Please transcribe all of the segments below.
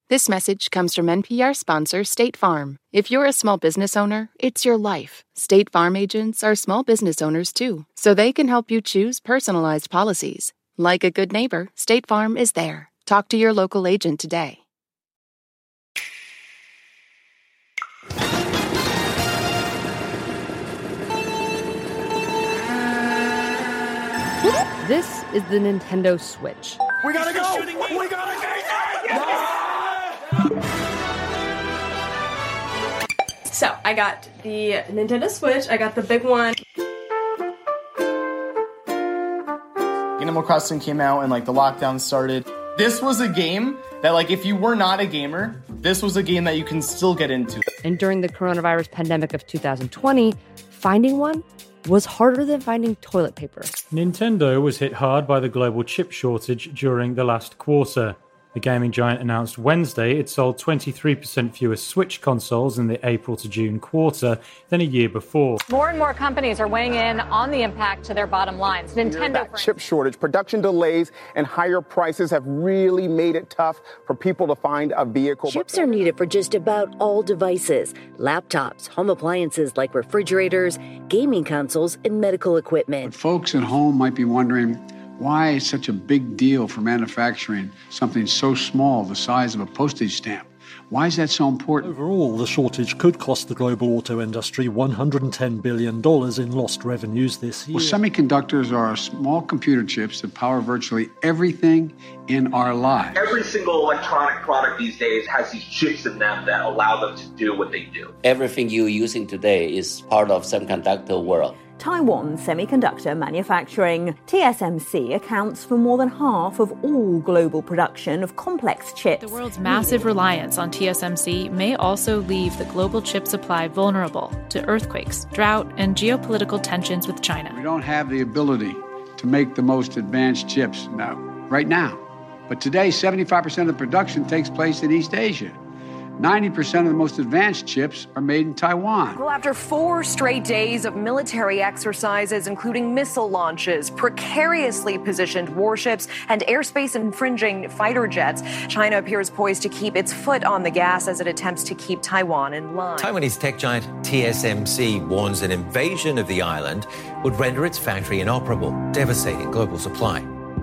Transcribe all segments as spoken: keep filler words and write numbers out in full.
This message comes from N P R sponsor State Farm. If you're a small business owner, it's your life. State Farm agents are small business owners too, so they can help you choose personalized policies. Like a good neighbor, State Farm is there. Talk to your local agent today. This is the Nintendo Switch. We gotta go! We gotta go! So, I got the Nintendo Switch, I got the big one. Animal Crossing came out and like the lockdown started. This was a game that like if you were not a gamer, this was a game that you can still get into. And during the coronavirus pandemic of two thousand twenty, finding one was harder than finding toilet paper. Nintendo was hit hard by the global chip shortage during the last quarter. The gaming giant announced Wednesday it sold twenty-three percent fewer Switch consoles in the April to June quarter than a year before. More and more companies are weighing in on the impact to their bottom lines. Nintendo, that chip shortage, production delays, and higher prices have really made it tough for people to find a vehicle. Chips are needed for just about all devices: laptops, home appliances like refrigerators, gaming consoles, and medical equipment. But folks at home might be wondering, why is such a big deal for manufacturing something so small, the size of a postage stamp? Why is that so important? Overall, the shortage could cost the global auto industry one hundred ten billion dollars in lost revenues this year. Well, semiconductors are small computer chips that power virtually everything in our lives. Every single electronic product these days has these chips in them that allow them to do what they do. Everything you're using today is part of semiconductor world. Taiwan Semiconductor Manufacturing, T S M C, accounts for more than half of all global production of complex chips. The world's massive reliance on T S M C may also leave the global chip supply vulnerable to earthquakes, drought, and geopolitical tensions with China. We don't have the ability to make the most advanced chips now, right now. But today, seventy-five percent of the production takes place in East Asia. ninety percent of the most advanced chips are made in Taiwan. Well, after four straight days of military exercises, including missile launches, precariously positioned warships, and airspace-infringing fighter jets, China appears poised to keep its foot on the gas as it attempts to keep Taiwan in line. Taiwanese tech giant T S M C warns an invasion of the island would render its factory inoperable, devastating global supply.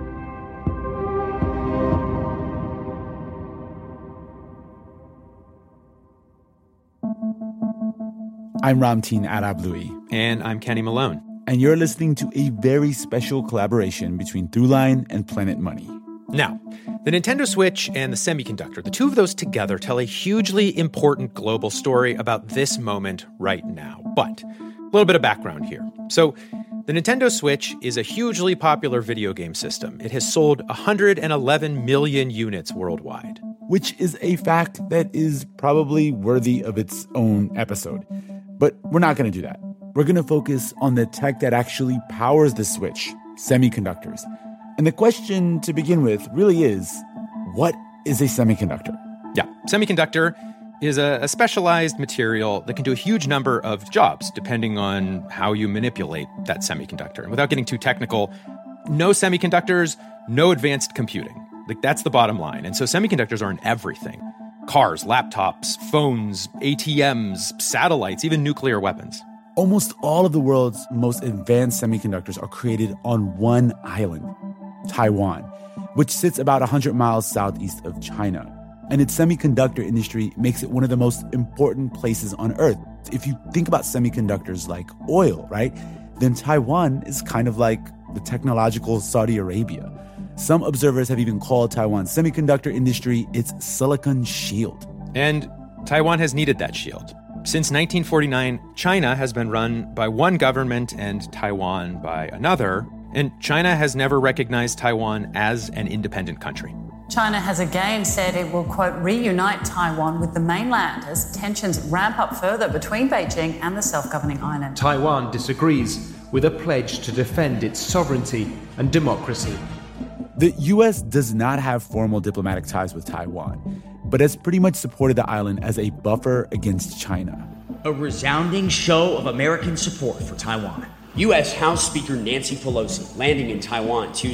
I'm Ramtin Arablouei. And I'm Kenny Malone. And you're listening to a very special collaboration between Throughline and Planet Money. Now, the Nintendo Switch and the semiconductor, the two of those together tell a hugely important global story about this moment right now. But a little bit of background here. So, the Nintendo Switch is a hugely popular video game system. It has sold one hundred eleven million units worldwide. Which is a fact that is probably worthy of its own episode. But we're not going to do that. We're going to focus on the tech that actually powers the Switch, semiconductors. And the question to begin with really is, what is a semiconductor? Yeah, semiconductor is a, a specialized material that can do a huge number of jobs depending on how you manipulate that semiconductor. And without getting too technical, no semiconductors, no advanced computing. Like, that's the bottom line. And so semiconductors are in everything. Cars, laptops, phones, A T Ms, satellites, even nuclear weapons. Almost all of the world's most advanced semiconductors are created on one island, Taiwan, which sits about one hundred miles southeast of China. And its semiconductor industry makes it one of the most important places on Earth. If you think about semiconductors like oil, right, then Taiwan is kind of like the technological Saudi Arabia. Some observers have even called Taiwan's semiconductor industry its Silicon Shield. And Taiwan has needed that shield. Since nineteen forty-nine, China has been run by one government and Taiwan by another, and China has never recognized Taiwan as an independent country. China has again said it will, quote, reunite Taiwan with the mainland as tensions ramp up further between Beijing and the self-governing island. Taiwan disagrees with a pledge to defend its sovereignty and democracy. The U S does not have formal diplomatic ties with Taiwan, but has pretty much supported the island as a buffer against China. A resounding show of American support for Taiwan. U S House Speaker Nancy Pelosi landing in Taiwan Tuesday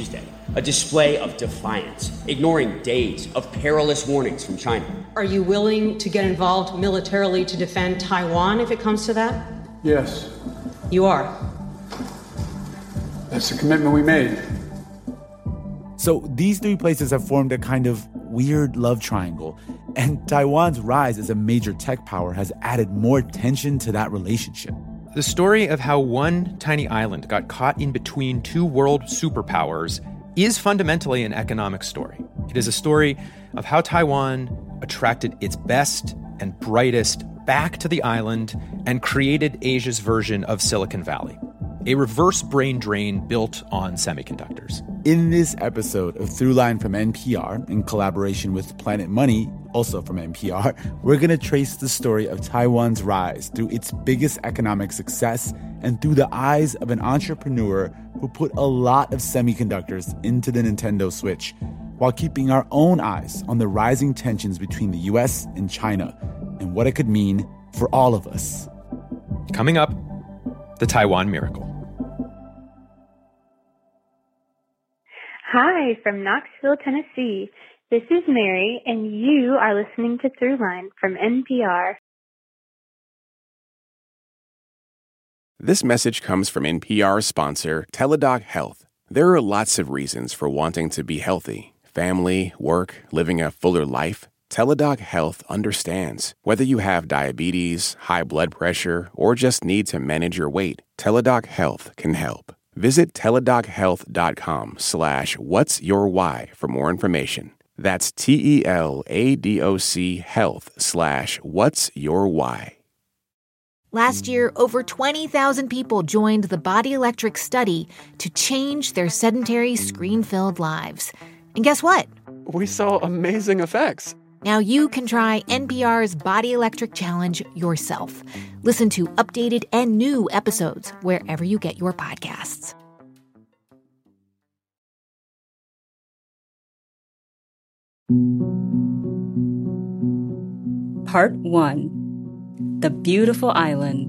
a display of defiance, ignoring days of perilous warnings from China. Are you willing to get involved militarily to defend Taiwan if it comes to that? Yes, You are. that's the commitment we made. So these three places have formed a kind of weird love triangle, and Taiwan's rise as a major tech power has added more tension to that relationship. The story of how one tiny island got caught in between two world superpowers is fundamentally an economic story. It is a story of how Taiwan attracted its best and brightest back to the island and created Asia's version of Silicon Valley, a reverse brain drain built on semiconductors. In this episode of Throughline from N P R, in collaboration with Planet Money, also from N P R, we're going to trace the story of Taiwan's rise through its biggest economic success and through the eyes of an entrepreneur who put a lot of semiconductors into the Nintendo Switch, while keeping our own eyes on the rising tensions between the U S and China and what it could mean for all of us. Coming up, the Taiwan miracle. Hi, from Knoxville, Tennessee. This is Mary, and you are listening to Throughline from N P R. This message comes from N P R sponsor Teladoc Health. There are lots of reasons for wanting to be healthy. Family, work, living a fuller life. Teladoc Health understands. Whether you have diabetes, high blood pressure, or just need to manage your weight, Teladoc Health can help. Visit teladochealth.com slash what's your why for more information. That's T-E-L-A-D-O-C health slash what's your why. Last year, over twenty thousand people joined the Body Electric study to change their sedentary, screen-filled lives. And guess what? We saw amazing effects. Now you can try N P R's Body Electric Challenge yourself. Listen to updated and new episodes wherever you get your podcasts. Part one. The Beautiful Island.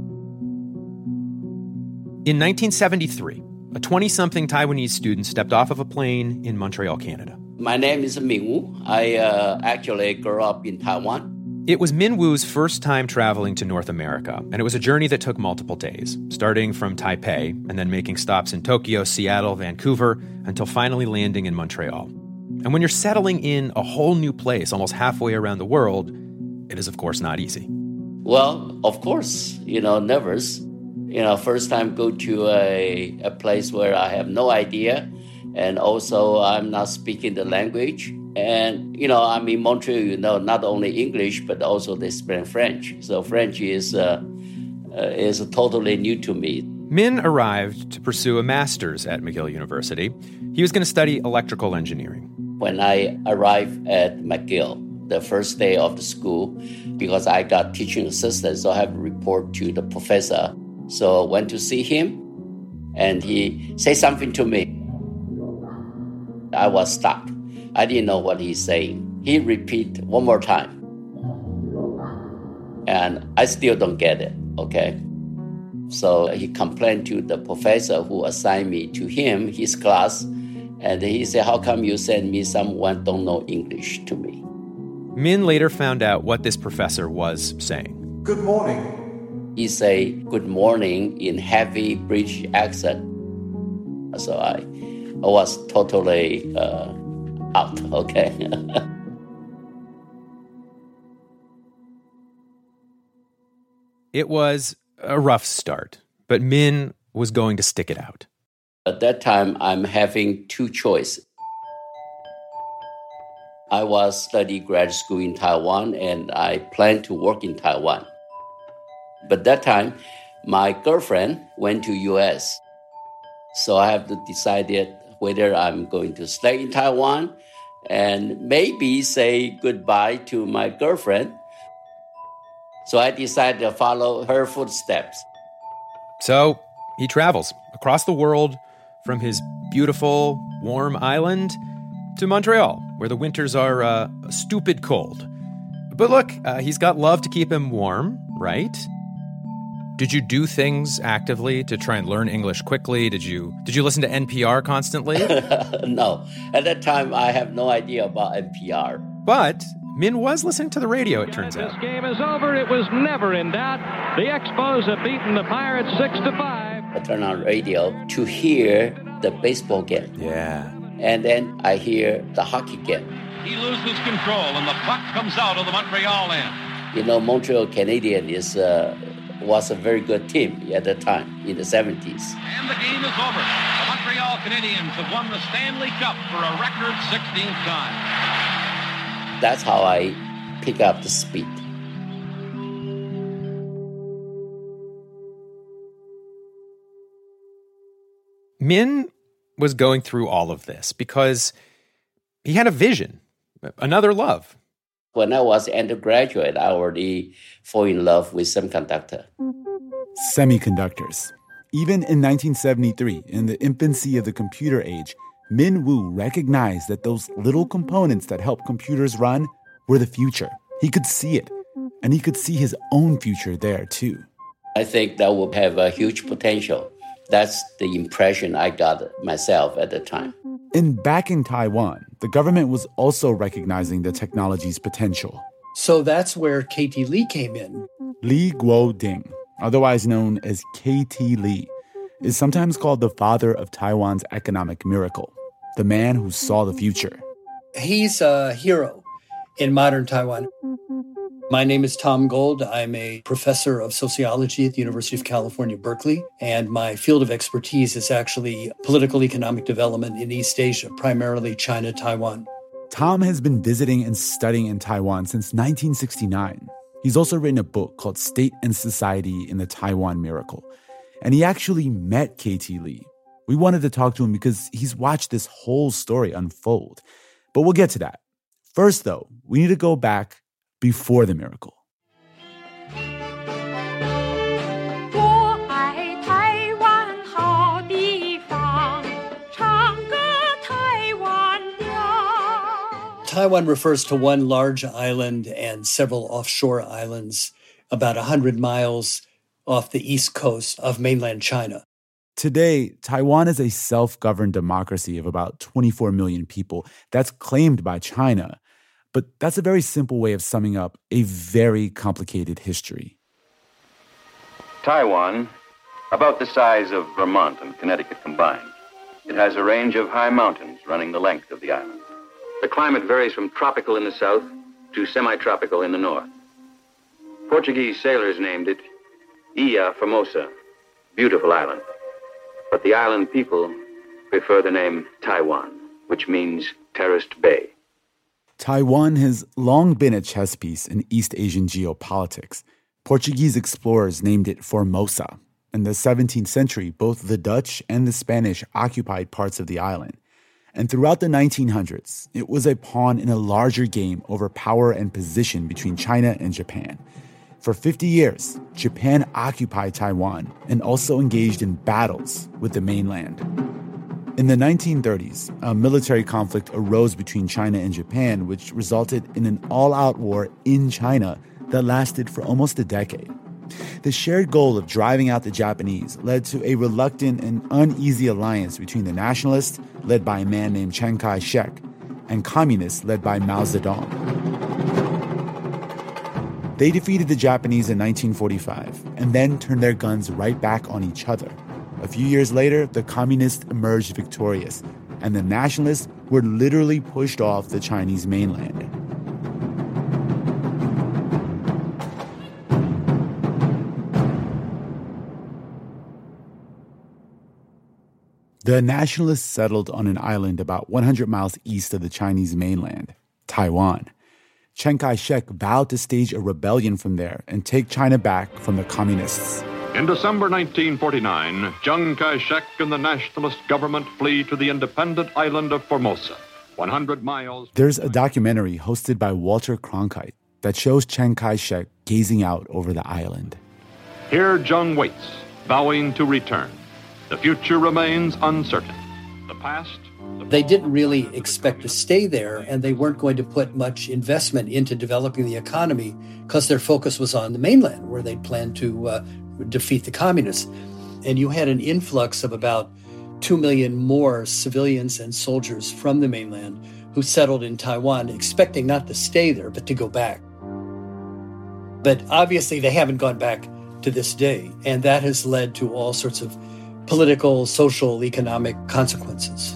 In nineteen seventy-three, a twenty-something Taiwanese student stepped off of a plane in Montreal, Canada. My name is Ming Wu. I uh, actually grew up in Taiwan. It was Min Wu's first time traveling to North America, and it was a journey that took multiple days, starting from Taipei and then making stops in Tokyo, Seattle, Vancouver, until finally landing in Montreal. And when you're settling in a whole new place almost halfway around the world, it is, of course, not easy. Well, of course, you know, nervous. You know, first time go to a, a place where I have no idea. And also, I'm not speaking the language. And, you know, I'm in Montreal, you know, not only English, but also they speak French. So French is, uh, uh, is totally new to me. Min arrived to pursue a master's at McGill University. He was going to study electrical engineering. When I arrived at McGill, the first day of the school, because I got teaching assistant, so I have to report to the professor. So I went to see him, and he said something to me. I was stuck. I didn't know what he's saying. He repeated one more time. And I still don't get it, okay? So he complained to the professor who assigned me to him, his class, and he said, how come you send me someone don't know English to me? Min later found out what this professor was saying. Good morning. He said, good morning in heavy British accent. So I... I was totally uh, out, okay? It was a rough start, but Min was going to stick it out. At that time, I'm having two choices. I was studying grad school in Taiwan, and I planned to work in Taiwan. But that time, my girlfriend went to U S, so I have to decide whether I'm going to stay in Taiwan and maybe say goodbye to my girlfriend. So I decided to follow her footsteps. So he travels across the world from his beautiful, warm island to Montreal, where the winters are uh, stupid cold. But look, uh, he's got love to keep him warm, right? Did you do things actively to try and learn English quickly? Did you did you listen to N P R constantly? No. At that time, I have no idea about N P R. But Min was listening to the radio, it turns out. This game is over. It was never in doubt. The Expos have beaten the Pirates six to five. I turn on radio to hear the baseball game. Yeah. And then I hear the hockey game. He loses control, and the puck comes out of the Montreal end. You know, Montreal Canadiens is uh, was a very good team at the time, in the seventies. And the game is over. The Montreal Canadiens have won the Stanley Cup for a record sixteenth time. That's how I pick up the speed. Min was going through all of this because he had a vision, another love. When I was undergraduate, I already fell in love with semiconductor. Semiconductors. Even in nineteen seventy-three, in the infancy of the computer age, Min Woo recognized that those little components that help computers run were the future. He could see it, and he could see his own future there, too. I think that will have a huge potential. That's the impression I got myself at the time. And back in Taiwan, the government was also recognizing the technology's potential. So that's where K T Lee came in. Lee Guo-ding, otherwise known as K T Lee, is sometimes called the father of Taiwan's economic miracle, the man who saw the future. He's a hero in modern Taiwan. My name is Tom Gold. I'm a professor of sociology at the University of California, Berkeley, and my field of expertise is actually political economic development in East Asia, primarily China, Taiwan. Tom has been visiting and studying in Taiwan since nineteen sixty-nine. He's also written a book called State and Society in the Taiwan Miracle. And he actually met K T Lee. We wanted to talk to him because he's watched this whole story unfold. But we'll get to that. First, though, we need to go back before the miracle. Taiwan refers to one large island and several offshore islands about one hundred miles off the east coast of mainland China. Today, Taiwan is a self-governed democracy of about twenty-four million people that's claimed by China. But that's a very simple way of summing up a very complicated history. Taiwan, about the size of Vermont and Connecticut combined. It has a range of high mountains running the length of the island. The climate varies from tropical in the south to semi-tropical in the north. Portuguese sailors named it Ilha Formosa, beautiful island. But the island people prefer the name Taiwan, which means terraced bay. Taiwan has long been a chess piece in East Asian geopolitics. Portuguese explorers named it Formosa. In the seventeenth century, both the Dutch and the Spanish occupied parts of the island. And throughout the nineteen hundreds, it was a pawn in a larger game over power and position between China and Japan. For fifty years, Japan occupied Taiwan and also engaged in battles with the mainland. In the nineteen thirties, a military conflict arose between China and Japan, which resulted in an all-out war in China that lasted for almost a decade. The shared goal of driving out the Japanese led to a reluctant and uneasy alliance between the nationalists, led by a man named Chiang Kai-shek, and communists led by Mao Zedong. They defeated the Japanese in nineteen forty-five and then turned their guns right back on each other. A few years later, the communists emerged victorious, and the nationalists were literally pushed off the Chinese mainland. The nationalists settled on an island about one hundred miles east of the Chinese mainland, Taiwan. Chiang Kai-shek vowed to stage a rebellion from there and take China back from the communists. In December nineteen forty-nine, Chiang Kai-shek and the nationalist government flee to the independent island of Formosa, one hundred miles... There's a documentary hosted by Walter Cronkite that shows Chiang Kai-shek gazing out over the island. Here Chiang waits, vowing to return. The future remains uncertain. The past... They didn't really expect to stay there, and they weren't going to put much investment into developing the economy because their focus was on the mainland, where they planned to uh, defeat the communists. And you had an influx of about two million more civilians and soldiers from the mainland who settled in Taiwan, expecting not to stay there, but to go back. But obviously, they haven't gone back to this day, and that has led to all sorts of political, social, economic consequences.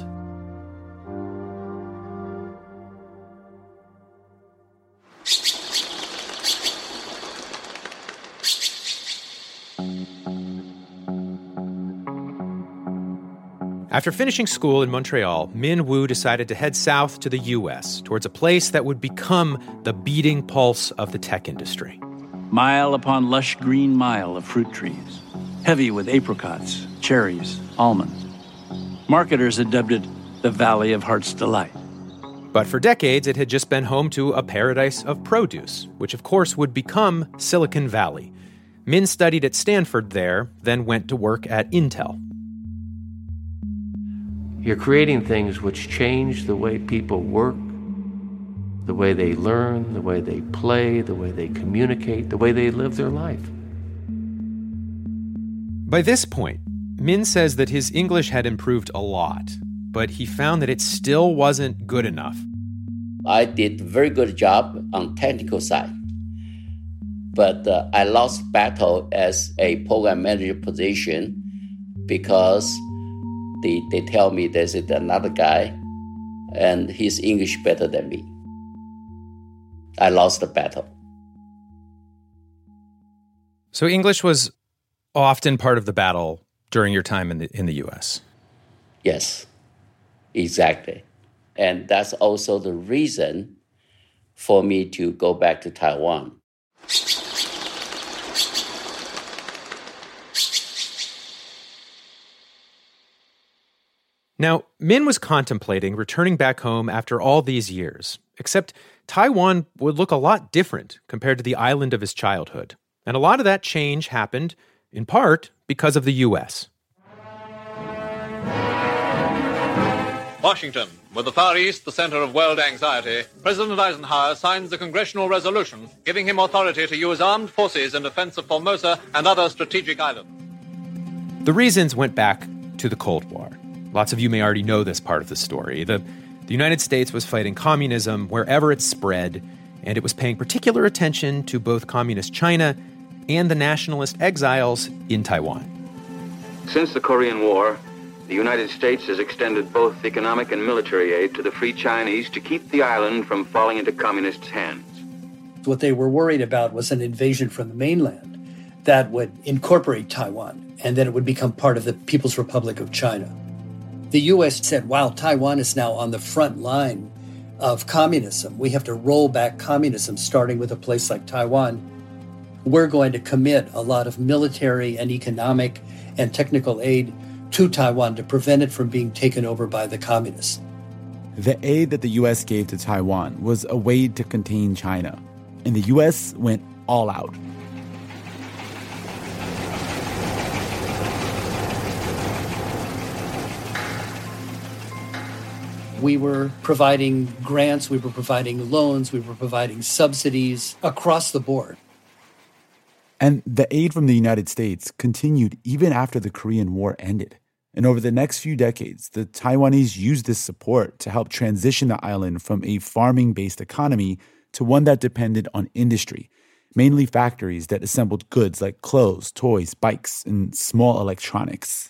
After finishing school in Montreal, Min Woo decided to head south to the U S, towards a place that would become the beating pulse of the tech industry. Mile upon lush green mile of fruit trees, heavy with apricots, cherries, almonds. Marketers had dubbed it the Valley of Heart's Delight. But for decades, it had just been home to a paradise of produce, which of course would become Silicon Valley. Min studied at Stanford there, then went to work at Intel. You're creating things which change the way people work, the way they learn, the way they play, the way they communicate, the way they live their life. By this point, Min says that his English had improved a lot, but he found that it still wasn't good enough. I did a very good job on technical side, but uh, I lost battle as a program manager position because They, they tell me there's another guy, and he's English better than me. I lost the battle. So English was often part of the battle during your time in the in the U S? Yes, exactly. And that's also the reason for me to go back to Taiwan. Now, Min was contemplating returning back home after all these years, except Taiwan would look a lot different compared to the island of his childhood. And a lot of that change happened, in part, because of the U S. Washington, with the Far East the center of world anxiety, President Eisenhower signs the congressional resolution giving him authority to use armed forces in defense of Formosa and other strategic islands. The reasons went back to the Cold War. Lots of you may already know this part of the story. The, the United States was fighting communism wherever it spread, and it was paying particular attention to both communist China and the nationalist exiles in Taiwan. Since the Korean War, the United States has extended both economic and military aid to the Free Chinese to keep the island from falling into communists' hands. What they were worried about was an invasion from the mainland that would incorporate Taiwan, and then it would become part of the People's Republic of China. The U S said, wow, Taiwan is now on the front line of communism. We have to roll back communism, starting with a place like Taiwan. We're going to commit a lot of military and economic and technical aid to Taiwan to prevent it from being taken over by the communists. The aid that the U S gave to Taiwan was a way to contain China, and the U S went all out. We were providing grants, we were providing loans, we were providing subsidies across the board. And the aid from the United States continued even after the Korean War ended. And over the next few decades, the Taiwanese used this support to help transition the island from a farming-based economy to one that depended on industry, mainly factories that assembled goods like clothes, toys, bikes, and small electronics.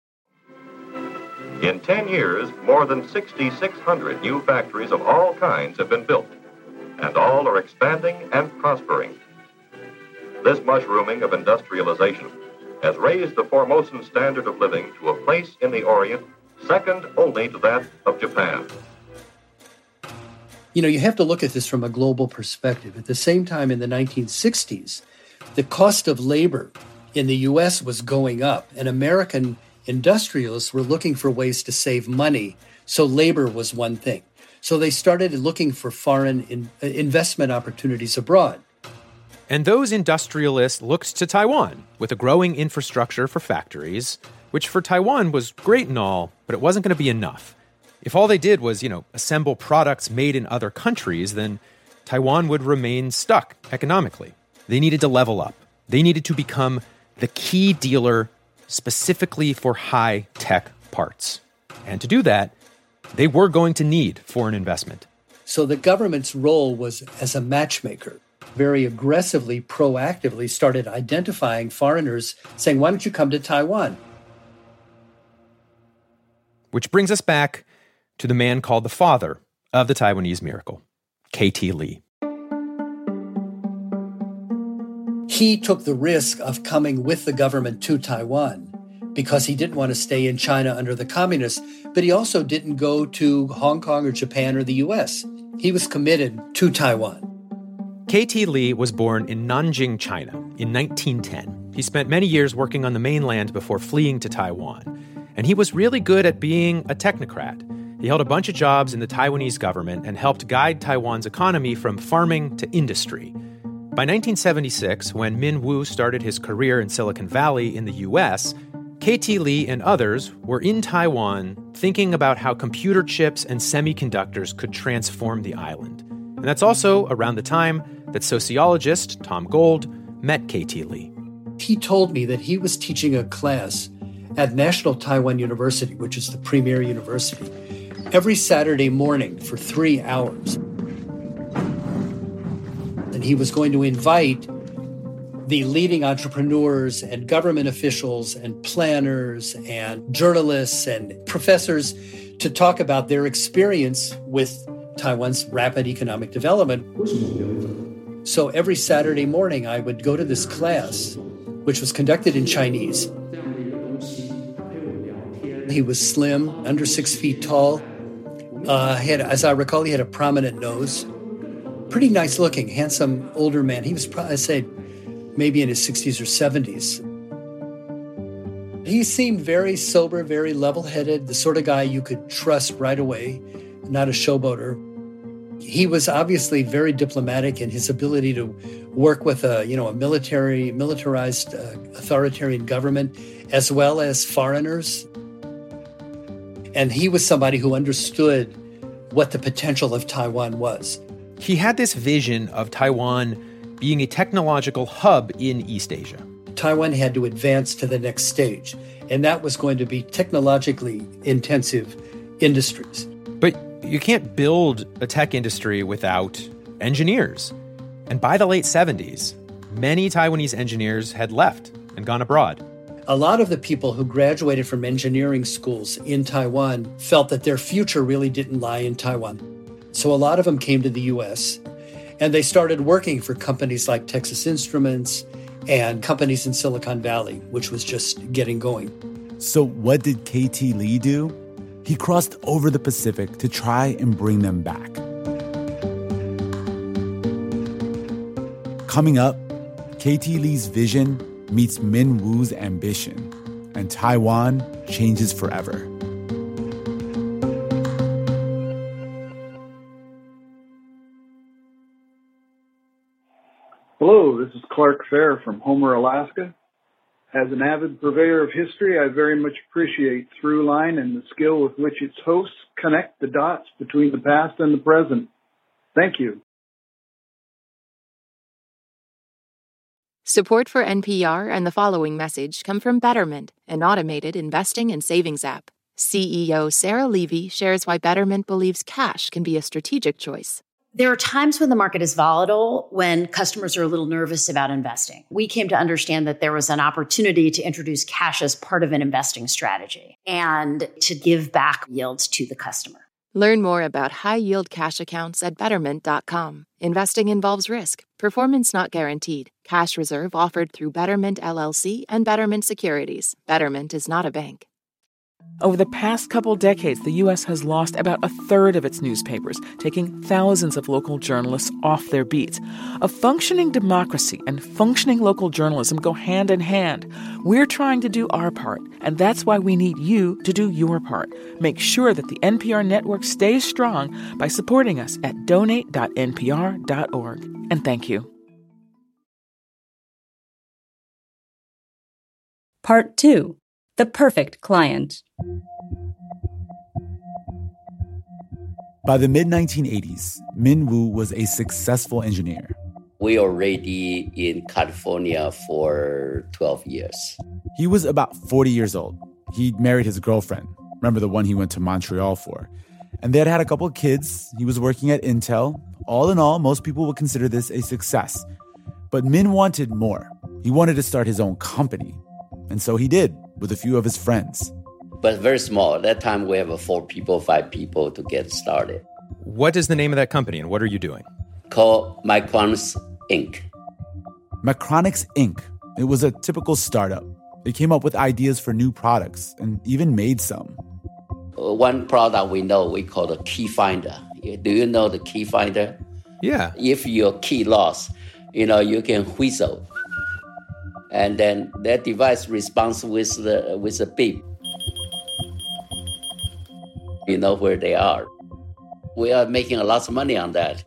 In ten years, more than six thousand six hundred new factories of all kinds have been built, and all are expanding and prospering. This mushrooming of industrialization has raised the Formosan standard of living to a place in the Orient second only to that of Japan. You know, you have to look at this from a global perspective. At the same time, in the nineteen sixties, the cost of labor in the U S was going up, and American industrialists were looking for ways to save money, so labor was one thing. So they started looking for foreign in, uh, investment opportunities abroad. And those industrialists looked to Taiwan with a growing infrastructure for factories, which for Taiwan was great and all, but it wasn't going to be enough. If all they did was, you know, assemble products made in other countries, then Taiwan would remain stuck economically. They needed to level up. They needed to become the key dealer specifically for high-tech parts. And to do that, they were going to need foreign investment. So the government's role was as a matchmaker, very aggressively, proactively started identifying foreigners, saying, why don't you come to Taiwan? Which brings us back to the man called the father of the Taiwanese miracle, K T Lee. He took the risk of coming with the government to Taiwan because he didn't want to stay in China under the communists, but he also didn't go to Hong Kong or Japan or the U S. He was committed to Taiwan. K T Lee was born in Nanjing, China, in nineteen ten. He spent many years working on the mainland before fleeing to Taiwan. And he was really good at being a technocrat. He held a bunch of jobs in the Taiwanese government and helped guide Taiwan's economy from farming to industry. By nineteen seventy-six, when Min Woo started his career in Silicon Valley in the U S, K T Lee and others were in Taiwan thinking about how computer chips and semiconductors could transform the island. And that's also around the time that sociologist Tom Gold met K T Lee. He told me that he was teaching a class at National Taiwan University, which is the premier university, every Saturday morning for three hours. And he was going to invite the leading entrepreneurs and government officials and planners and journalists and professors to talk about their experience with Taiwan's rapid economic development. So every Saturday morning, I would go to this class, which was conducted in Chinese. He was slim, under six feet tall. Uh, he had, as I recall, he had a prominent nose. Pretty nice looking, handsome, older man. He was, probably, I'd say, maybe in his sixties or seventies. He seemed very sober, very level-headed, the sort of guy you could trust right away, not a showboater. He was obviously very diplomatic in his ability to work with a, you know, a military, militarized, uh, authoritarian government, as well as foreigners. And he was somebody who understood what the potential of Taiwan was. He had this vision of Taiwan being a technological hub in East Asia. Taiwan had to advance to the next stage, and that was going to be technologically intensive industries. But you can't build a tech industry without engineers. And by the late seventies, many Taiwanese engineers had left and gone abroad. A lot of the people who graduated from engineering schools in Taiwan felt that their future really didn't lie in Taiwan. So a lot of them came to the U S, and they started working for companies like Texas Instruments and companies in Silicon Valley, which was just getting going. So what did K T Lee do? He crossed over the Pacific to try and bring them back. Coming up, K T Lee's vision meets Min Woo's ambition, and Taiwan changes forever. Hello, this is Clark Fair from Homer, Alaska. As an avid purveyor of history, I very much appreciate Throughline and the skill with which its hosts connect the dots between the past and the present. Thank you. Support for N P R and the following message come from Betterment, an automated investing and savings app. C E O Sarah Levy shares why Betterment believes cash can be a strategic choice. There are times when the market is volatile, when customers are a little nervous about investing. We came to understand that there was an opportunity to introduce cash as part of an investing strategy and to give back yields to the customer. Learn more about high-yield cash accounts at betterment dot com. Investing involves risk. Performance not guaranteed. Cash reserve offered through Betterment L L C and Betterment Securities. Betterment is not a bank. Over the past couple decades, the U S has lost about a third of its newspapers, taking thousands of local journalists off their beats. A functioning democracy and functioning local journalism go hand in hand. We're trying to do our part, and that's why we need you to do your part. Make sure that the N P R network stays strong by supporting us at donate dot n p r dot org. And thank you. Part two. The perfect client. By the mid nineteen eighties, Min Woo was a successful engineer. We already in California for twelve years. He was about forty years old. He'd married his girlfriend. Remember the one he went to Montreal for. And they had had a couple of kids. He was working at Intel. All in all, most people would consider this a success. But Min wanted more. He wanted to start his own company. And so he did, with a few of his friends. But very small. At that time, we have four people, five people to get started. What is the name of that company and what are you doing? Called Micronics Incorporated. Micronics Incorporated. It was a typical startup. They came up with ideas for new products and even made some. One product we know, we call the key finder. Do you know the key finder? Yeah. If your key lost, you know, you can whistle. And then that device responds with the with a beep. You know where they are. We are making a lot of money on that.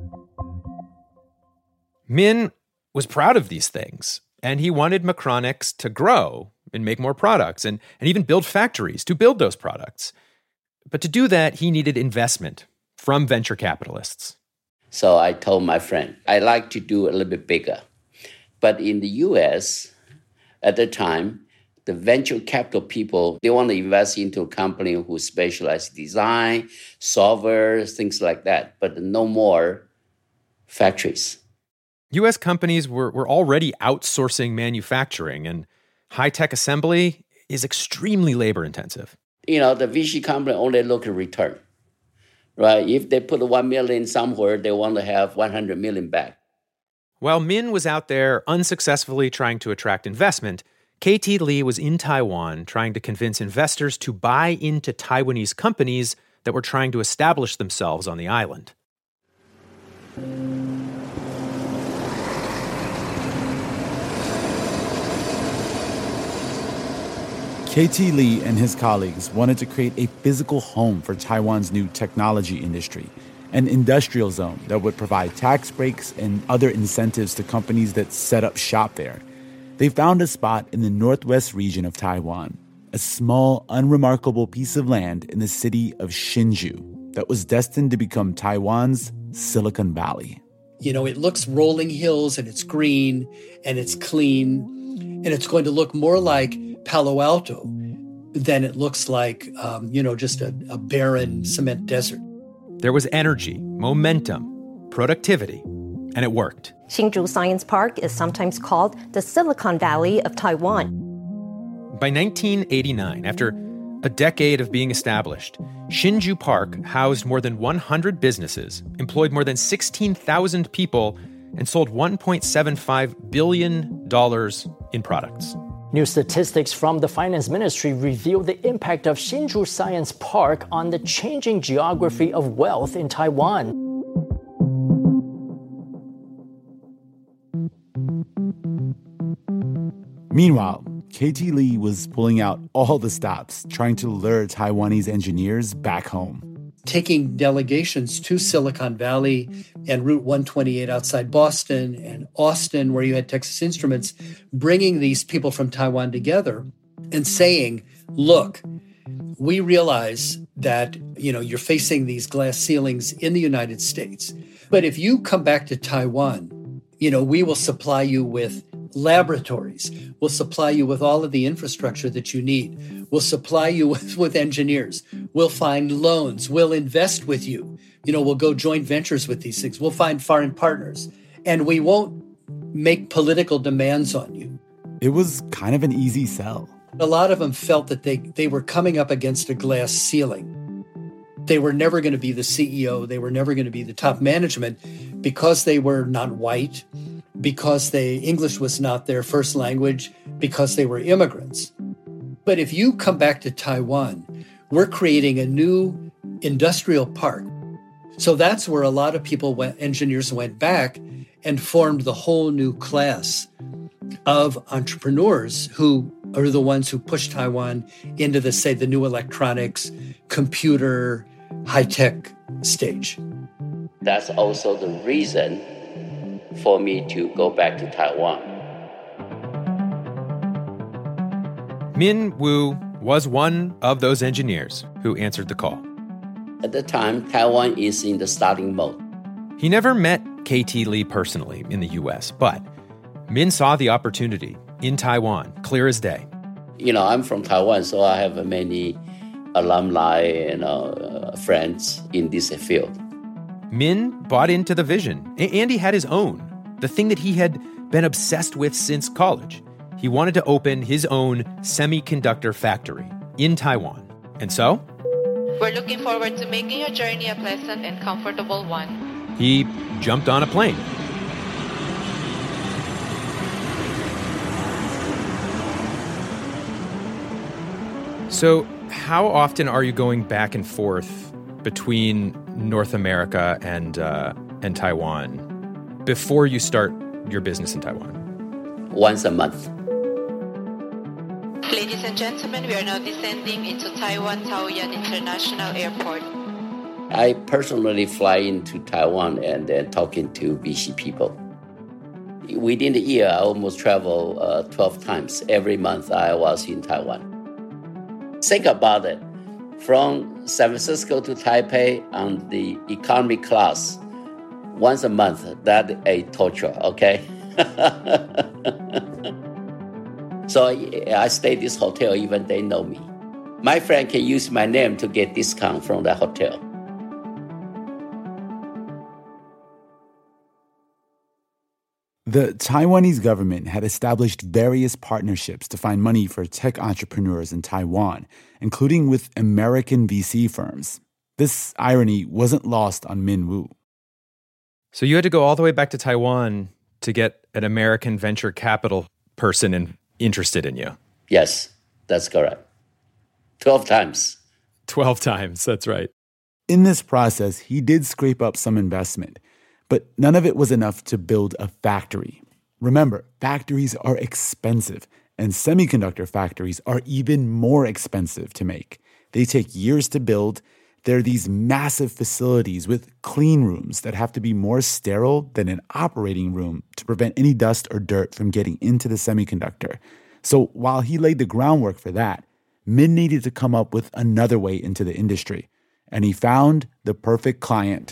Min was proud of these things, and he wanted Micronics to grow and make more products and, and even build factories to build those products. But to do that, he needed investment from venture capitalists. So I told my friend, I like to do a little bit bigger. But in the U S, at the time, the venture capital people, they want to invest into a company who specialize in design, software, things like that, but no more factories. U S companies were, were already outsourcing manufacturing, and high-tech assembly is extremely labor-intensive. You know, the V C company only look at return, right? If they put one million somewhere, they want to have one hundred million back. While Min was out there unsuccessfully trying to attract investment, K T Lee was in Taiwan trying to convince investors to buy into Taiwanese companies that were trying to establish themselves on the island. K T Lee and his colleagues wanted to create a physical home for Taiwan's new technology industry, an industrial zone that would provide tax breaks and other incentives to companies that set up shop there. They found a spot in the northwest region of Taiwan, a small, unremarkable piece of land in the city of Hsinchu that was destined to become Taiwan's Silicon Valley. You know, it looks rolling hills and it's green and it's clean, and it's going to look more like Palo Alto than it looks like, um, you know, just a, a barren cement desert. There was energy, momentum, productivity, and it worked. Hsinchu Science Park is sometimes called the Silicon Valley of Taiwan. By nineteen eighty-nine, after a decade of being established, Hsinchu Park housed more than one hundred businesses, employed more than sixteen thousand people, and sold one point seven five billion dollars in products. New statistics from the Finance Ministry reveal the impact of Hsinchu Science Park on the changing geography of wealth in Taiwan. Meanwhile, K T Lee was pulling out all the stops, trying to lure Taiwanese engineers back home. Taking delegations to Silicon Valley and Route one twenty-eight outside Boston and Austin, where you had Texas Instruments, bringing these people from Taiwan together and saying, look, we realize that, you know, you're facing these glass ceilings in the United States. But if you come back to Taiwan, you know, we will supply you with laboratories. We'll supply you with all of the infrastructure that you need. We'll supply you with, with engineers. We'll find loans. We'll invest with you. You know, we'll go joint ventures with these things. We'll find foreign partners. And we won't make political demands on you. It was kind of an easy sell. A lot of them felt that they, they were coming up against a glass ceiling. They were never going to be the C E O. They were never going to be the top management because they were not white, because they English was not their first language, because they were immigrants. But if you come back to Taiwan, we're creating a new industrial park. So that's where a lot of people, went, engineers went back and formed the whole new class of entrepreneurs who are the ones who pushed Taiwan into the, say, the new electronics, computer, high-tech stage. That's also the reason for me to go back to Taiwan. Min Wu was one of those engineers who answered the call. At the time, Taiwan is in the starting mode. He never met K T Lee personally in the U S, but Min saw the opportunity in Taiwan, clear as day. You know, I'm from Taiwan, so I have many alumni and uh, friends in this field. Min bought into the vision, and he had his own, the thing that he had been obsessed with since college. He wanted to open his own semiconductor factory in Taiwan. And so? We're looking forward to making your journey a pleasant and comfortable one. He jumped on a plane. So, how often are you going back and forth between North America and uh, and Taiwan before you start your business in Taiwan? Once a month. Ladies and gentlemen, we are now descending into Taiwan Taoyuan International Airport. I personally fly into Taiwan and then talking to B C people. Within the year, I almost travel uh, twelve times. Every month I was in Taiwan. Think about it. From San Francisco to Taipei on the economy class, once a month, that's a torture, okay? So I stay at this hotel, even they know me. My friend can use my name to get discount from the hotel. The Taiwanese government had established various partnerships to find money for tech entrepreneurs in Taiwan, including with American V C firms. This irony wasn't lost on Min Woo. So you had to go all the way back to Taiwan to get an American venture capital person in, interested in you. Yes, that's correct. Twelve times. Twelve times, that's right. In this process, he did scrape up some investment, but none of it was enough to build a factory. Remember, factories are expensive, and semiconductor factories are even more expensive to make. They take years to build. They're these massive facilities with clean rooms that have to be more sterile than an operating room to prevent any dust or dirt from getting into the semiconductor. So while he laid the groundwork for that, Min needed to come up with another way into the industry. And he found the perfect client.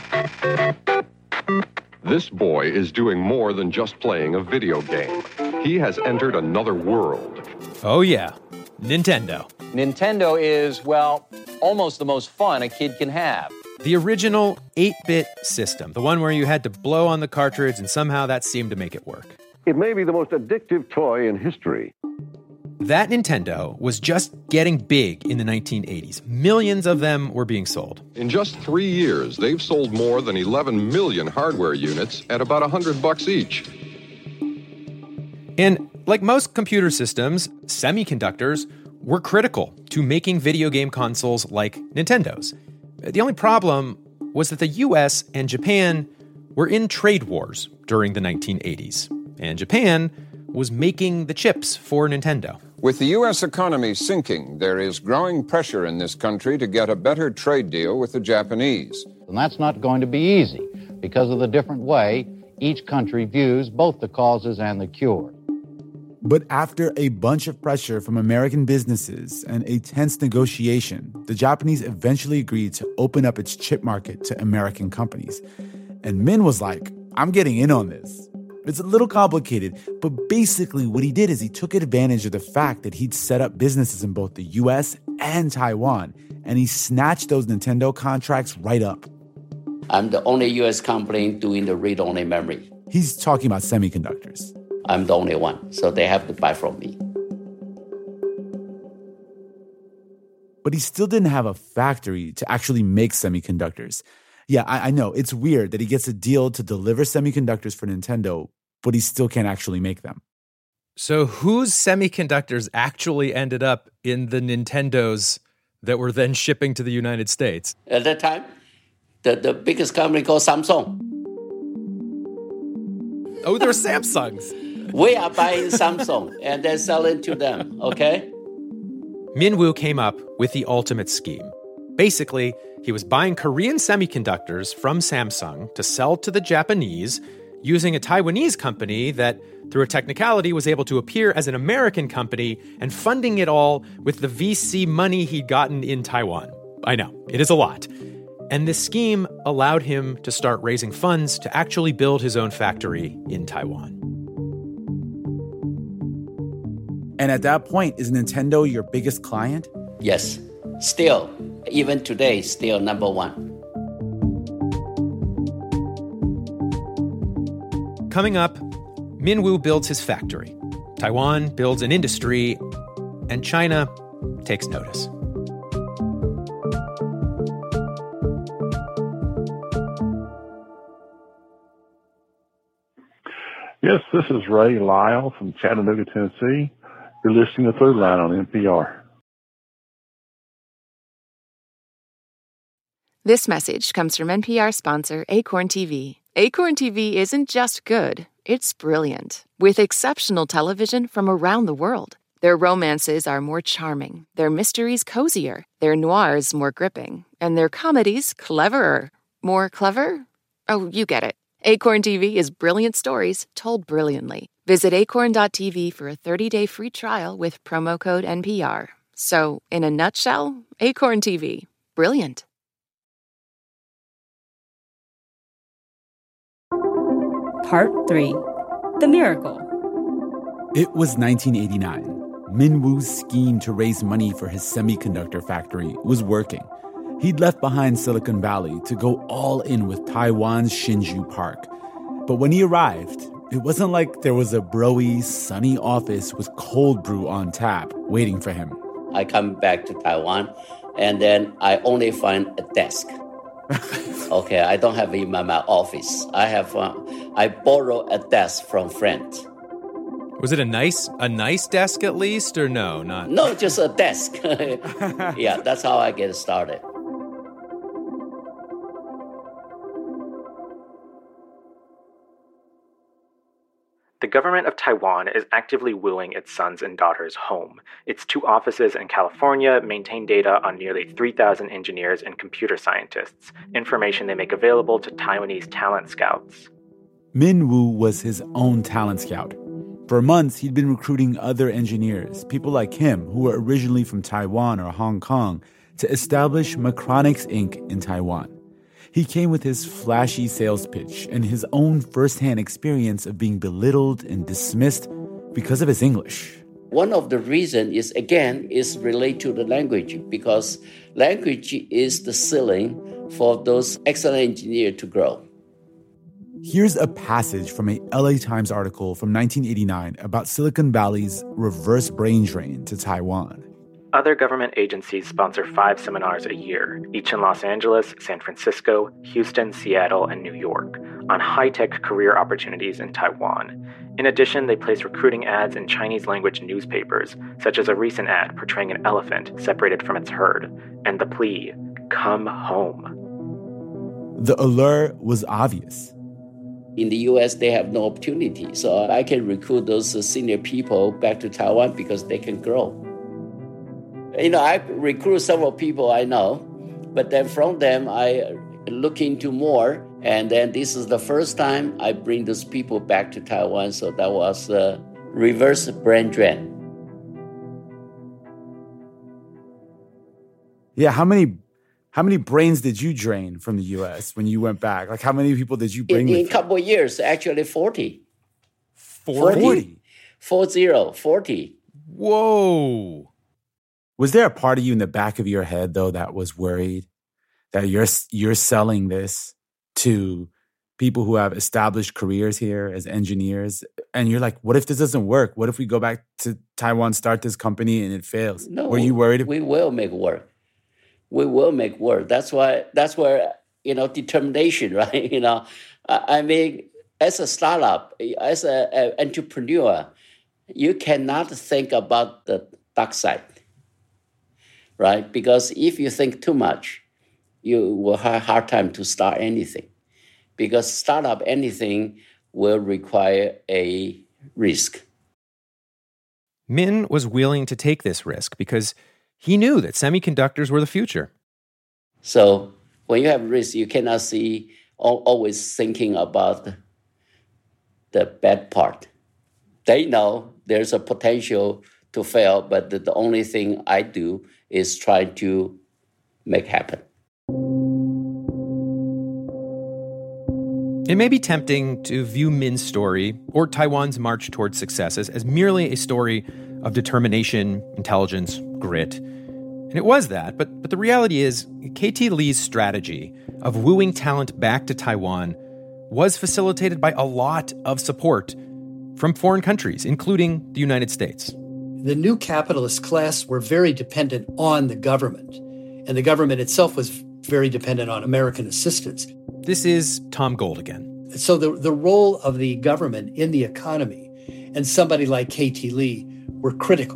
This boy is doing more than just playing a video game. He has entered another world. Oh, yeah. Nintendo. Nintendo is, well, almost the most fun a kid can have. The original eight-bit system, the one where you had to blow on the cartridge and somehow that seemed to make it work. It may be the most addictive toy in history. That Nintendo was just getting big in the nineteen eighties. Millions of them were being sold. In just three years, they've sold more than eleven million hardware units at about one hundred bucks each. And like most computer systems, semiconductors were critical to making video game consoles like Nintendo's. The only problem was that the U S and Japan were in trade wars during the nineteen eighties, and Japan was making the chips for Nintendo. With the U S economy sinking, there is growing pressure in this country to get a better trade deal with the Japanese. And that's not going to be easy because of the different way each country views both the causes and the cure. But after a bunch of pressure from American businesses and a tense negotiation, the Japanese eventually agreed to open up its chip market to American companies. And Min was like, I'm getting in on this. It's a little complicated, but basically what he did is he took advantage of the fact that he'd set up businesses in both the U S and Taiwan, and he snatched those Nintendo contracts right up. I'm the only U S company doing the read-only memory. He's talking about semiconductors. I'm the only one, so they have to buy from me. But he still didn't have a factory to actually make semiconductors. Yeah, I, I know, it's weird that he gets a deal to deliver semiconductors for Nintendo, but he still can't actually make them. So whose semiconductors actually ended up in the Nintendos that were then shipping to the United States? At that time, the, the biggest company called Samsung. Oh, they're Samsungs. We are buying Samsung and then selling to them, okay? Min Woo came up with the ultimate scheme. Basically, he was buying Korean semiconductors from Samsung to sell to the Japanese using a Taiwanese company that, through a technicality, was able to appear as an American company and funding it all with the V C money he'd gotten in Taiwan. I know, it is a lot. And this scheme allowed him to start raising funds to actually build his own factory in Taiwan. And at that point, is Nintendo your biggest client? Yes. Still, even today, still number one. Coming up, Minwoo builds his factory. Taiwan builds an industry, and China takes notice. Yes, this is Ray Lyle from Chattanooga, Tennessee. You're listening to Through Line on N P R. This message comes from N P R sponsor Acorn T V. Acorn T V isn't just good, it's brilliant. With exceptional television from around the world. Their romances are more charming, their mysteries cozier, their noirs more gripping, and their comedies cleverer. More clever? Oh, you get it. Acorn T V is brilliant stories told brilliantly. Visit acorn dot t v for a thirty-day free trial with promo code N P R. So, in a nutshell, Acorn T V. Brilliant. Part three. The Miracle. It was nineteen eighty-nine. Minwoo's scheme to raise money for his semiconductor factory was working. He'd left behind Silicon Valley to go all in with Taiwan's Hsinchu Park. But when he arrived, it wasn't like there was a broy, sunny office with cold brew on tap waiting for him. I come back to Taiwan, and then I only find a desk. Okay, I don't have it in my, my office. I have, uh, I borrow a desk from friends. Was it a nice, a nice desk at least, or no, not? No, just a desk. Yeah, that's how I get started. The government of Taiwan is actively wooing its sons and daughters home. Its two offices in California maintain data on nearly three thousand engineers and computer scientists, information they make available to Taiwanese talent scouts. Minwoo was his own talent scout. For months, he'd been recruiting other engineers, people like him who were originally from Taiwan or Hong Kong, to establish Macronix Incorporated in Taiwan. He came with his flashy sales pitch and his own firsthand experience of being belittled and dismissed because of his English. One of the reasons is, again, is related to the language, because language is the ceiling for those excellent engineers to grow. Here's a passage from a L A Times article from nineteen eighty-nine about Silicon Valley's reverse brain drain to Taiwan. Other government agencies sponsor five seminars a year, each in Los Angeles, San Francisco, Houston, Seattle, and New York, on high-tech career opportunities in Taiwan. In addition, they place recruiting ads in Chinese-language newspapers, such as a recent ad portraying an elephant separated from its herd, and the plea, "Come home." The allure was obvious. In the U S, they have no opportunity, so I can recruit those senior people back to Taiwan because they can grow. You know, I recruit several people I know, but then from them, I look into more. And then this is the first time I bring those people back to Taiwan. So that was a reverse brain drain. Yeah, how many how many brains did you drain from the U S when you went back? Like, how many people did you bring? In, with in a couple of years, actually forty. forty? forty. Four zero, forty. Whoa. Was there a part of you in the back of your head, though, that was worried that you're you're selling this to people who have established careers here as engineers? And you're like, what if this doesn't work? What if we go back to Taiwan, start this company, and it fails? No, Were you worried? We will make work. We will make work. That's why. That's where, you know, determination, right? You know, I mean, as a startup, as an entrepreneur, you cannot think about the dark side. Right? Because if you think too much, you will have a hard time to start anything. Because start up anything will require a risk. Min was willing to take this risk because he knew that semiconductors were the future. So when you have risk, you cannot see always thinking about the bad part. They know there's a potential to fail, but the, the only thing I do is try to make happen. It may be tempting to view Min's story, or Taiwan's march towards success, as, as merely a story of determination, intelligence, grit. And it was that, but, but the reality is K T Lee's strategy of wooing talent back to Taiwan was facilitated by a lot of support from foreign countries, including the United States. The new capitalist class were very dependent on the government, and the government itself was very dependent on American assistance. This is Tom Gold again. So the, the role of the government in the economy and somebody like K T Lee were critical.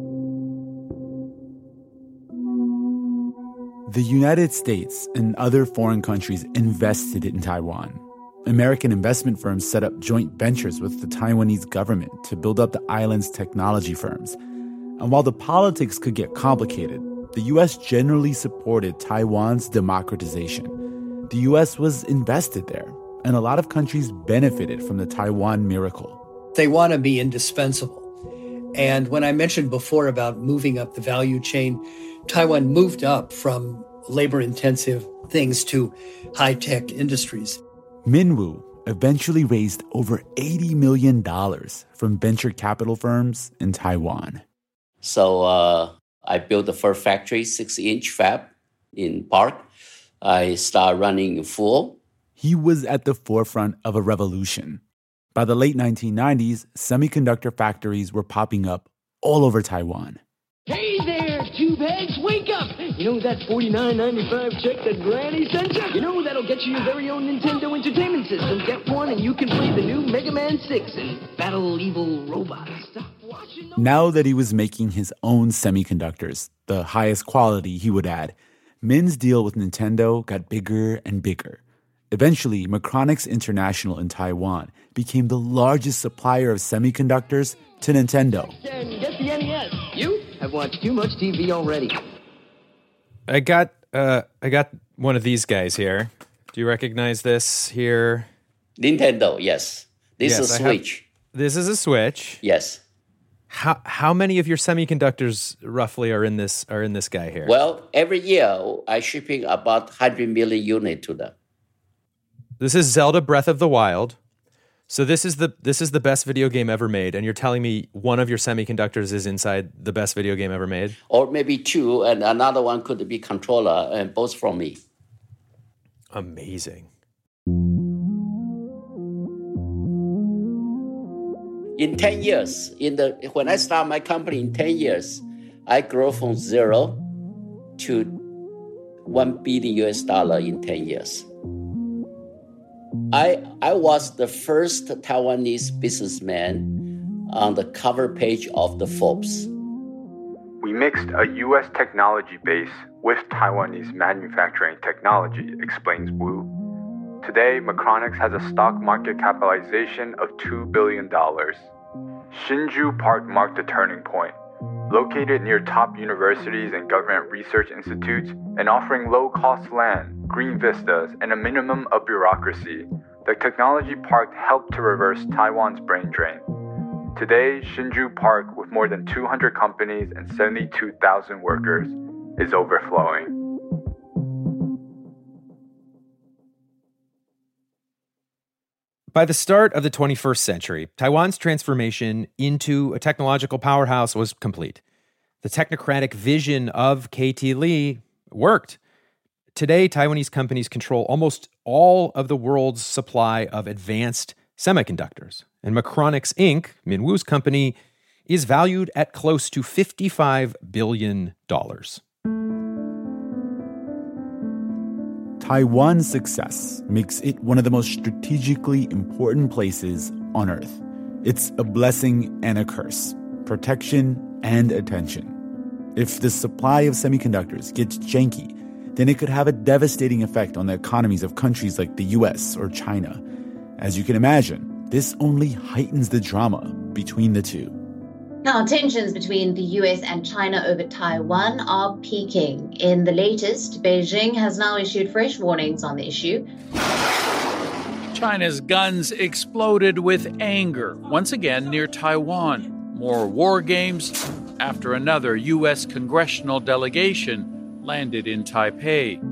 The United States and other foreign countries invested in Taiwan. American investment firms set up joint ventures with the Taiwanese government to build up the island's technology firms. And while the politics could get complicated, the U S generally supported Taiwan's democratization. The U S was invested there, and a lot of countries benefited from the Taiwan miracle. They want to be indispensable. And when I mentioned before about moving up the value chain, Taiwan moved up from labor-intensive things to high-tech industries. Min Woo eventually raised over eighty million dollars from venture capital firms in Taiwan. So uh, I built the first factory, six-inch fab in Park. I started running full. He was at the forefront of a revolution. By the late nineteen nineties, semiconductor factories were popping up all over Taiwan. Hey there, two bags, wake up! You know that forty-nine ninety-five check that Granny sent you? You know that'll get you your very own Nintendo Entertainment System. Get one and you can play the new Mega Man six and battle evil robots. Stop watching. Now that he was making his own semiconductors, the highest quality he would add, Min's deal with Nintendo got bigger and bigger. Eventually, Micronics International in Taiwan became the largest supplier of semiconductors to Nintendo. And get the N E S. You have watched too much T V already. I got uh, I got one of these guys here. Do you recognize this here? Nintendo, yes. This yes, is a Switch. Have, this is a Switch. Yes. How how many of your semiconductors roughly are in this are in this guy here? Well, every year I shipping about one hundred million units to them. This is Zelda Breath of the Wild. So this is the this is the best video game ever made, and you're telling me one of your semiconductors is inside the best video game ever made? Or maybe two, and another one could be controller, and both from me. Amazing. In ten years, in the when I start my company in ten years, I grow from zero to one billion U S dollar in ten years. I I was the first Taiwanese businessman on the cover page of the Forbes. We mixed a U S technology base with Taiwanese manufacturing technology, explains Wu. Today, Micronics has a stock market capitalization of two billion dollars. Hsinchu Park marked a turning point. Located near top universities and government research institutes, and offering low-cost land, green vistas, and a minimum of bureaucracy, the technology park helped to reverse Taiwan's brain drain. Today, Hsinchu Park, with more than two hundred companies and seventy-two thousand workers, is overflowing. By the start of the twenty-first century, Taiwan's transformation into a technological powerhouse was complete. The technocratic vision of K T Lee worked. Today, Taiwanese companies control almost all of the world's supply of advanced semiconductors. And Micronics Incorporated, Min Woo's company, is valued at close to fifty-five billion dollars. Taiwan's success makes it one of the most strategically important places on Earth. It's a blessing and a curse, protection and attention. If the supply of semiconductors gets janky, then it could have a devastating effect on the economies of countries like the U S or China. As you can imagine, this only heightens the drama between the two. Now, tensions between the U S and China over Taiwan are peaking. In the latest, Beijing has now issued fresh warnings on the issue. China's guns exploded with anger once again near Taiwan. More war games after another U S congressional delegation landed in Taipei.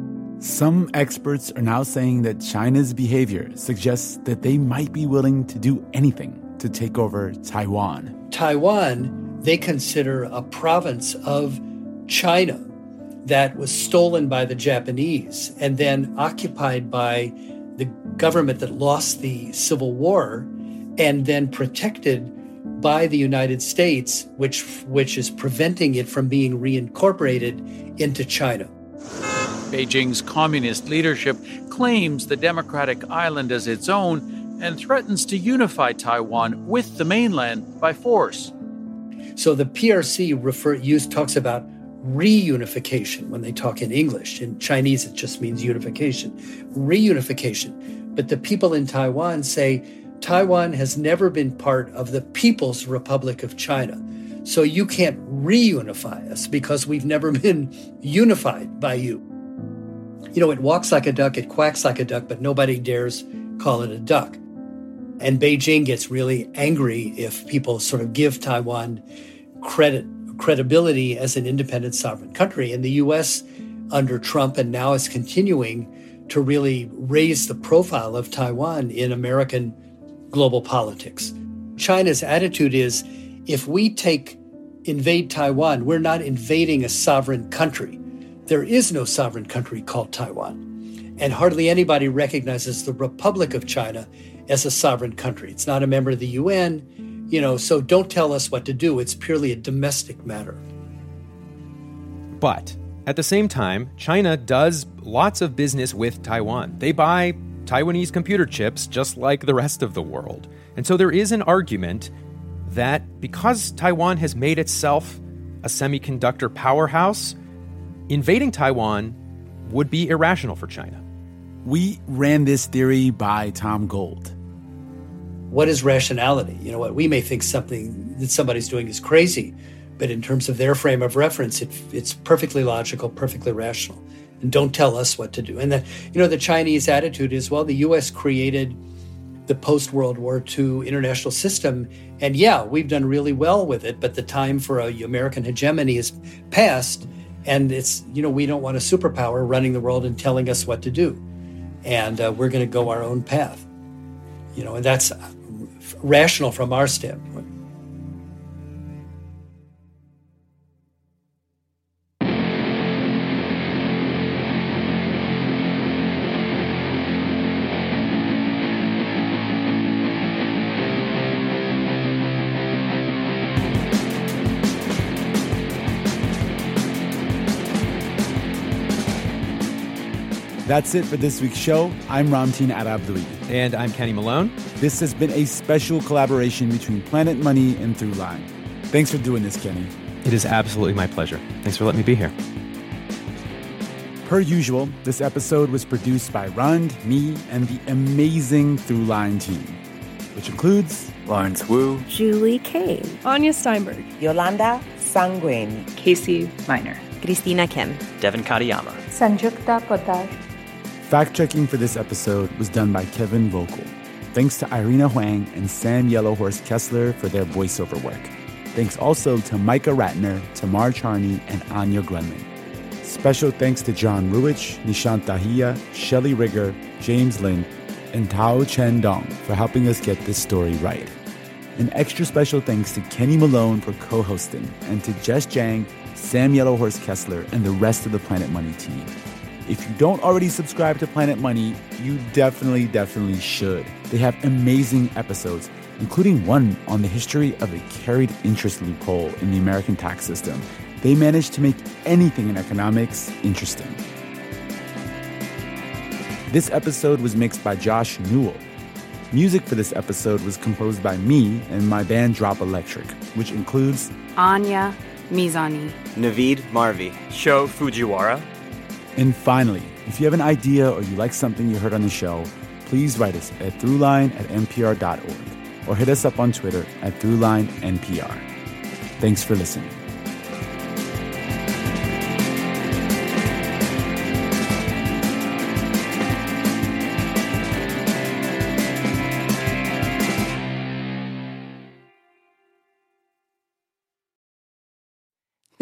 Some experts are now saying that China's behavior suggests that they might be willing to do anything to take over Taiwan. Taiwan, they consider a province of China that was stolen by the Japanese and then occupied by the government that lost the Civil War and then protected by the United States, which, which is preventing it from being reincorporated into China. Beijing's communist leadership claims the democratic island as its own and threatens to unify Taiwan with the mainland by force. So the P R C refer, use, talks about reunification when they talk in English. In Chinese, it just means unification. Reunification. But the people in Taiwan say Taiwan has never been part of the People's Republic of China. So you can't reunify us because we've never been unified by you. You know, it walks like a duck, it quacks like a duck, but nobody dares call it a duck. And Beijing gets really angry if people sort of give Taiwan credit, credibility as an independent sovereign country. And the U S under Trump and now is continuing to really raise the profile of Taiwan in American global politics. China's attitude is, if we take, invade Taiwan, we're not invading a sovereign country. There is no sovereign country called Taiwan. And hardly anybody recognizes the Republic of China as a sovereign country. It's not a member of the U N, you know, so don't tell us what to do. It's purely a domestic matter. But at the same time, China does lots of business with Taiwan. They buy Taiwanese computer chips just like the rest of the world. And so there is an argument that because Taiwan has made itself a semiconductor powerhouse, invading Taiwan would be irrational for China. We ran this theory by Tom Gold. What is rationality? You know what? We may think something that somebody's doing is crazy, but in terms of their frame of reference, it, it's perfectly logical, perfectly rational. And don't tell us what to do. And the, you know, the Chinese attitude is, well, the U S created the post-World War Two international system, and yeah, we've done really well with it, but the time for a American hegemony is past. And it's, you know, we don't want a superpower running the world and telling us what to do. And uh, we're going to go our own path. You know, and that's rational from our standpoint. That's it for this week's show. I'm Ramtin Arablouei. And I'm Kenny Malone. This has been a special collaboration between Planet Money and Throughline. Thanks for doing this, Kenny. It is absolutely my pleasure. Thanks for letting me be here. Per usual, this episode was produced by Rund, me, and the amazing Throughline team, which includes Lawrence Wu, Julie Kane, Anya Steinberg, Yolanda Sangweni, Casey Miner, Christina Kim, Devin Katayama, Sanjukta Kotar. Fact-checking for this episode was done by Kevin Vogel. Thanks to Irina Huang and Sam Yellowhorse Kessler for their voiceover work. Thanks also to Micah Ratner, Tamar Charney, and Anya Glenman. Special thanks to John Ruich, Nishant Dahiya, Shelley Rigger, James Lin, and Tao Chen Dong for helping us get this story right. An extra special thanks to Kenny Malone for co-hosting, and to Jess Jang, Sam Yellowhorse Kessler, and the rest of the Planet Money team. If you don't already subscribe to Planet Money, you definitely, definitely should. They have amazing episodes, including one on the history of a carried interest loophole in the American tax system. They managed to make anything in economics interesting. This episode was mixed by Josh Newell. Music for this episode was composed by me and my band Drop Electric, which includes Anya Mizani, Naveed Marvi, Sho Fujiwara. And finally, if you have an idea or you like something you heard on the show, please write us at throughline at n p r dot org or hit us up on Twitter at throughline N P R. Thanks for listening.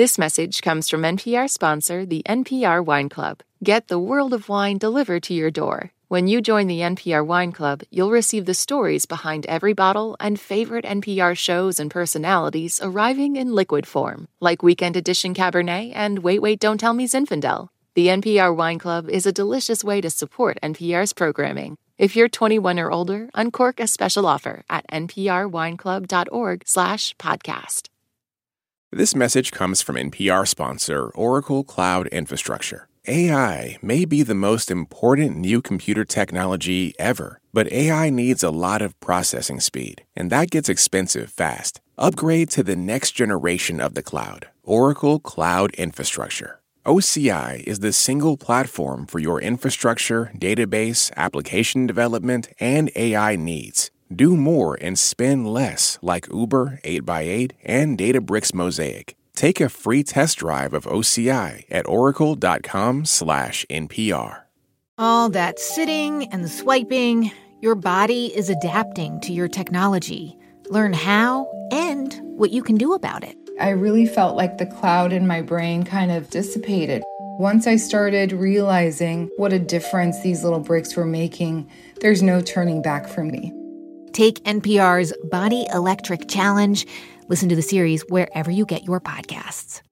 This message comes from N P R sponsor, the N P R Wine Club. Get the world of wine delivered to your door. When you join the N P R Wine Club, you'll receive the stories behind every bottle and favorite N P R shows and personalities arriving in liquid form, like Weekend Edition Cabernet and Wait Wait Don't Tell Me Zinfandel. The N P R Wine Club is a delicious way to support N P R's programming. If you're twenty-one or older, uncork a special offer at nprwineclub.org slash podcast. This message comes from N P R sponsor Oracle Cloud Infrastructure. A I may be the most important new computer technology ever, but A I needs a lot of processing speed, and that gets expensive fast. Upgrade to the next generation of the cloud, Oracle Cloud Infrastructure. O C I is the single platform for your infrastructure, database, application development, and A I needs. Do more and spend less like Uber, eight by eight, and Databricks Mosaic. Take a free test drive of O C I at oracle.com slash NPR. All that sitting and swiping, your body is adapting to your technology. Learn how and what you can do about it. I really felt like the cloud in my brain kind of dissipated. Once I started realizing what a difference these little breaks were making, there's no turning back for me. Take N P R's Body Electric Challenge. Listen to the series wherever you get your podcasts.